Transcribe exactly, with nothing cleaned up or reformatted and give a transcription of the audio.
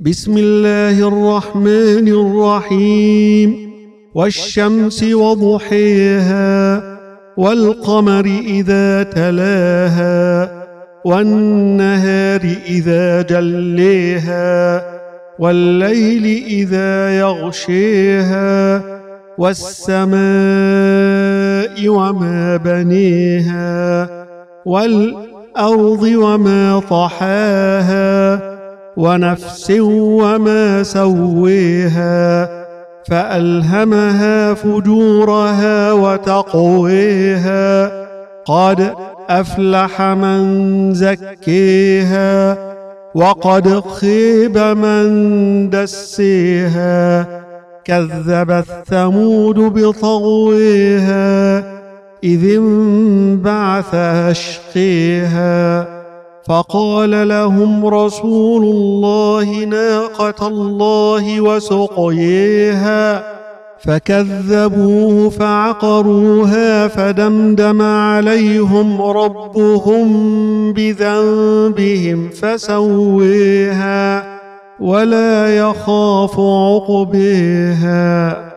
بسم الله الرحمن الرحيم والشمس وضحيها والقمر إذا تلاها والنهار إذا جليها والليل إذا يغشيها والسماء وما بنيها والأرض وما طحاها ونفس وما سويها فألهمها فجورها وتقويها قد أفلح من زكيها وقد خيب من دسيها كذبت ثمود بطغويها إذ انبعث أشقيها فقال لهم رسول الله ناقة الله وسقيها فكذبوه فعقروها فدمدم عليهم ربهم بذنبهم فسويها ولا يخاف عقبيها.